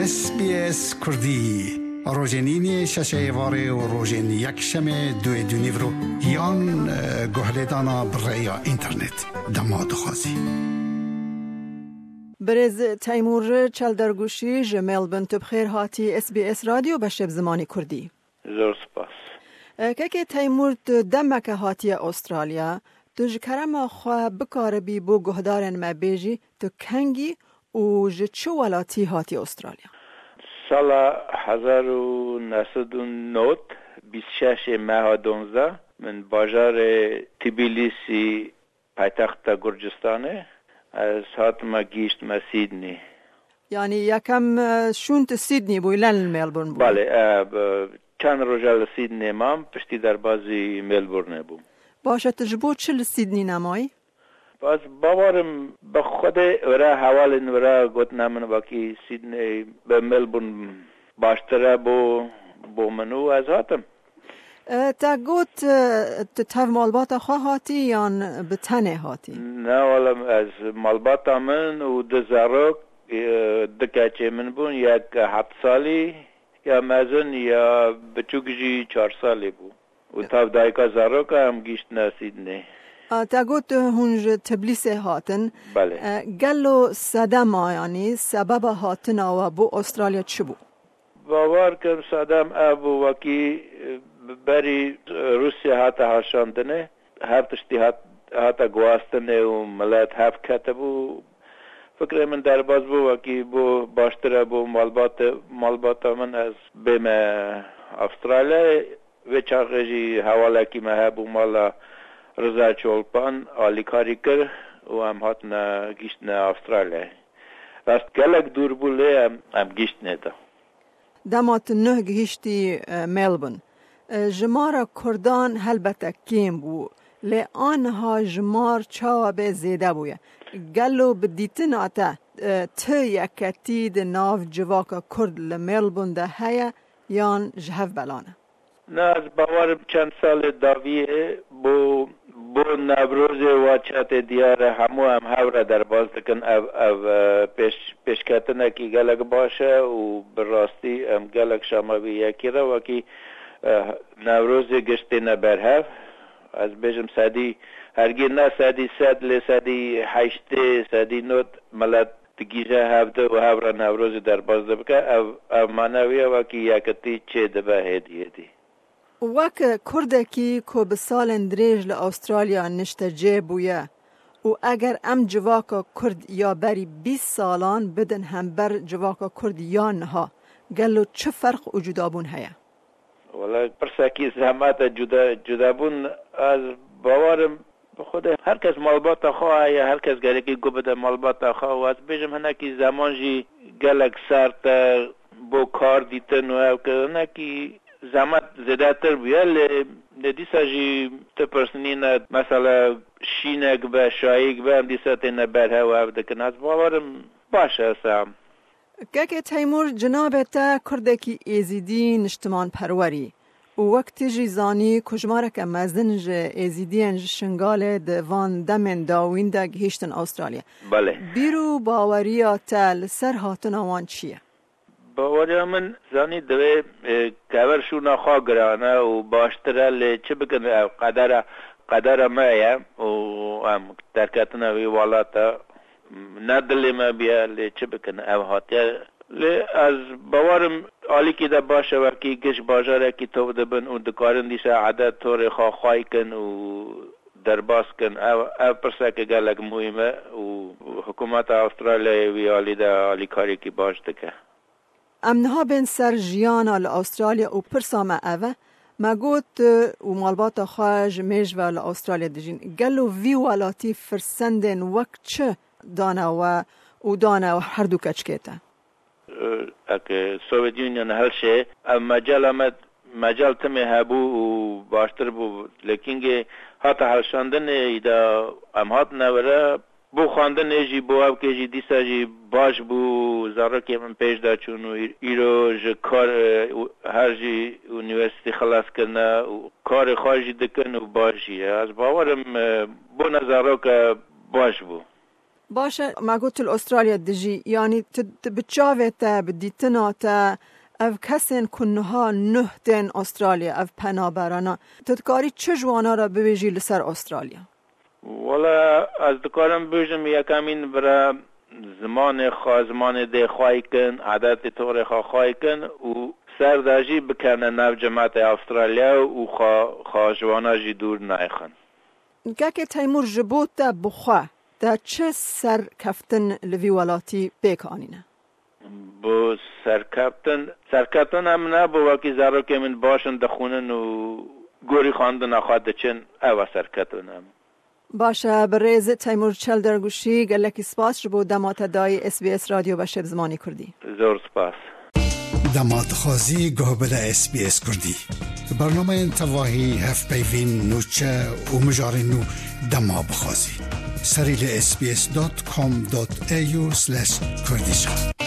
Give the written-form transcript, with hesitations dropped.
SBS کردی روزنین ششه واره و روزن یک شمه دوی دونیورو یان گوهردانا برای اینترنت دماد خوازی برز تیمور چلدرگوشی جمال بنت بخیر هاتی SBS رادیو بشب زمانی کردی زور سپاس که تیمور دمک هاتی استرالیا تو جکرم خواه بکاربی بو گهدارن ما بیجی تو کنگی و چه ولاتی هاتی استرالیا سال 1909 26 ماه 12 من بازار تبلیسی پایتخت گرجستانه از هاتم گیشت ما سیدنی یعنی یکم شونت سیدنی بوی لن ملبورن بوی بله چند روزال سیدنی مام پشتی در بازی ملبورن بوم باشه تجربه چل سیدنی نمایی؟ باز باورم به خود ورا حوال ورا گوت نامن باقی سیدنی به ملبورن باشتره بو منو از هاتم تا گوت تتف مالبات خواه هاتی یا به تنه هاتی؟ نه والا از مالبات من و دزارک دکاچه من بون یک 7 سالی یا مزن یا بچوکجی 4 سالی بو و تاف دایکا زارک هم گیشت نسیدنی تا گوت هنج تبلیس هاتن بله گلو صدم یعنی سبب هاتن و بو استرالیا چه بو؟ باور کن صدم ابو وکی بری روسیه هاتا هاشاندنه هر تشتی هاتا گواستنه و ملت هفت کتبو فکر من در باز بو وکی بو باشتره بو مالبات من از بیم استرالیا و چاقجی حواله کی محبو مالا رضا چولپان آلی کاری کر و هم هاتنا گیشتن استرالیا راست گلک دور بوله هم گیشتنه دا دمات نه گیشتی ملبورن جمار کردان هلبته کیم بو لی آنها جمار چاوه به زیده بویه گلو بدیتن آتا ته یکتی ده ناف جواکا کرد لملبورن ده هیا یان جهف بلانه نه از باورم چند سال داویه بو نبروز واچات دیار همو هم هوره در باز دکن او پیشکتنه کی گلک باشه و براستی هم گلک شاموی یکی را وکی نوروز گشتی نبرهف از بیشم سادی هرگی نه سادی ساد لی سادی هشته سادی نوت ملت تگیجه هفته و هوره نوروز در باز دبکه او مانویه وکی یکتی چه دبه هدیه وک کردکی که به سال دریج لأسترالیا نشته بویه و اگر ام جواکا کرد یا بری 20 سالان بدن هم بر جواکا کرد یا نها گلو چه فرق و جدابون هیا؟ والا پرساکی زحمت جدا بون از باورم خود هر کس مالبات خواه یا هر کس گلکی گو بده مالبات خواه و از بیشم هنکی زمان جی گلک سرت بو کار دیتن و که هنکی زحمت زیاده تر بیه لی دیسا جی تپرسنین مثلا شینک به شایک به هم دیسا تینه بره و افدکن از باورم باشه سام که تیمور جناب تا کردکی ایزیدی نشتمان پروری و وقت جیزانی کجمارک مزنج ایزیدی شنگال دوان دمن داوین دا گهشتن استرالیا بله بیرو باوریا تل سر هاتن آوان چیه؟ باوریا من زانی دوی کور شونا خواه گرانه و باشتره لی چه بکنه قدر مایه و هم ترکتنا وی والاتا ندلی ما بیا لی چه بکنه او هاتیه لی از باورم آلی که ده باشه وکی گش باجاره که تو دبن و دکارن دیسه عدد طور خواهی کن و درباس کن او پرسه که گلک مهمه و حکومت استرالیا وی آلی ده آلی کاری که باش دکه امنها بین سر جیانا لأسترالیا و پرسامه اوه ما گوت و مالبات خواهج میجوه لأسترالیا دجین گلو وی والاتی فرسندن وقت چه دانا و دانا و هر دو کچکیتا اکه سوویت یونین هلشه مجال تمه هبو و باشتر بو لیکن حتی هلشاندن ایدا امهات نوره بو خواندن جی بو او که جی دیسا جی باش بو زاره که من پیش دا چون ایرو جی کار هر جی اونیورسیتی خلاص کرنه و کار خواهی دکن و باشی از باورم بو نظاره که باش بو باشه ما قلت الأستراليا دجي يعني بتشاويتا بديتناتا اف کسین کنها نهتن استرالیا اف پنابرانا تدکاری چه جوانا را ببیجی لسر استرالیا؟ والا از دکارم بجم یکمین برا زمان ده خواهی کن عادت طور خواهی کن و سرداجی بکنه نو جماعت استرالیا و جوانا جی دور نایخن که تیمور جبوت دا بخواه دا چه سر کفتن لوی ولاتی بیکانینه؟ با سرکپتن هم نه با وکی زارو که من باشن دخونن و گوری خواندن آخواد چن او سرکپتن هم باشه بریز تیمور چل درگوشی گلکی سپاس رو دمات دای SBS رادیو و شب زمانی کردی زور سپاس دمات خوازی گوهبله SBS کردی برنامه انتواهی هف بیوین نوچه و مجاری نو دما بخوازی سریل sbs.com.au/kurdishan